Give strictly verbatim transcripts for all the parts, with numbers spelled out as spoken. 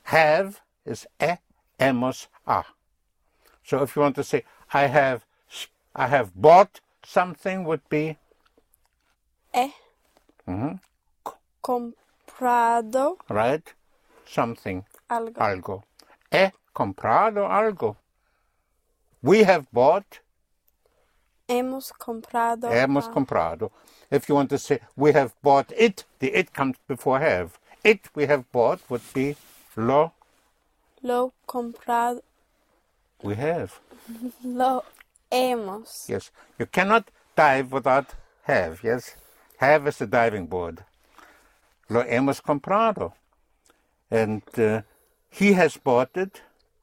have is e, hemos, a. So if you want to say, I have, I have bought something, would be he mm-hmm. comprado right, something, algo. algo. He comprado algo. We have bought. Hemos comprado. Hemos a- comprado. If you want to say, we have bought it, the it comes before have. It we have bought would be lo, Lo comprado. we have. Lo hemos. Yes. You cannot dive without have, yes? Have is the diving board. Lo hemos comprado. And uh, he has bought it.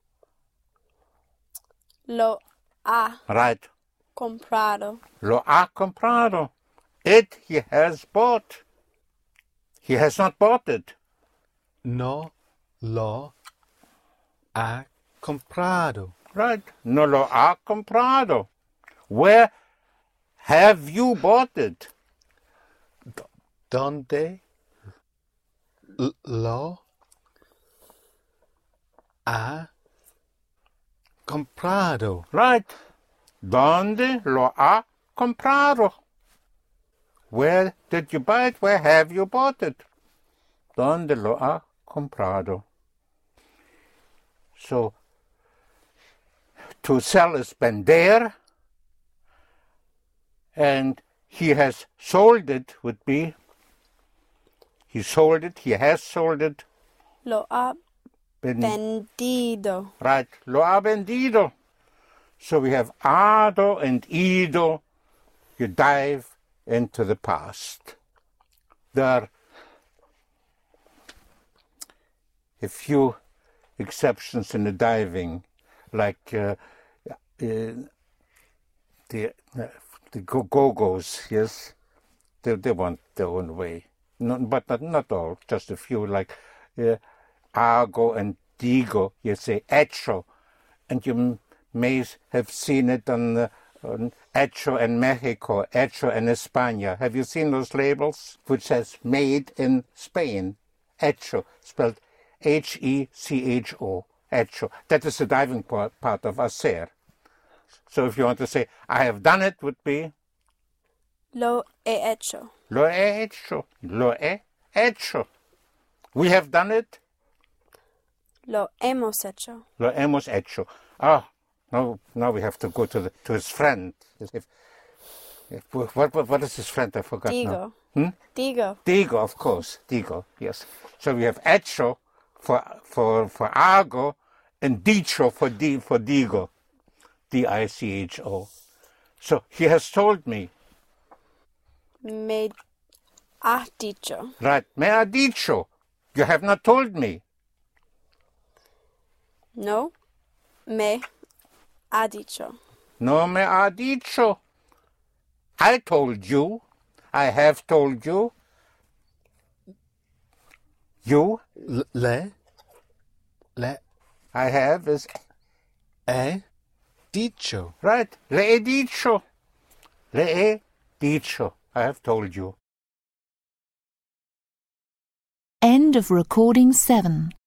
Lo ha Right. comprado. Lo ha comprado. It he has bought. He has not bought it. No lo ha comprado. Right. No lo ha comprado. Where have you bought it? ¿Dónde l- lo ha comprado? Right. ¿Dónde lo ha comprado? Where did you buy it? Where have you bought it? ¿Dónde lo ha comprado? So, to sell is vender, and he has sold it would be, he sold it, he has sold it. Lo ha Ben- vendido. Right, lo ha vendido. So we have ado and ido. You dive into the past. There are a few exceptions in the diving, like uh, uh, the uh, the go- go-go's, yes? They, they want their own way. No, but not, not all, just a few, like uh, Argo and Digo, you say hecho, and you m- may have seen it on, uh, on hecho in Mexico, hecho in España. Have you seen those labels? Which says made in Spain, hecho, spelled H E C H O, hecho. That is the diving part, part of hacer. So if you want to say, I have done it, would be Lo he hecho. lo he hecho, lo he hecho. We have done it, Lo hemos hecho. lo hemos hecho. Ah, now, now we have to go to the to his friend. If, if, what, what, what is his friend? I forgot now. Digo. Hmm? Digo. Digo, of course, Digo, yes. So we have hecho for for for Argo and dicho for di, for Digo, D I C H O. So he has told me, Me ha dicho. right? Me ha dicho. You have not told me. No. Me ha dicho. No me ha dicho. I told you. I have told you. You, L- Le le I have is he dicho. right. Le he dicho. Le he dicho. I have told you. End of recording seven.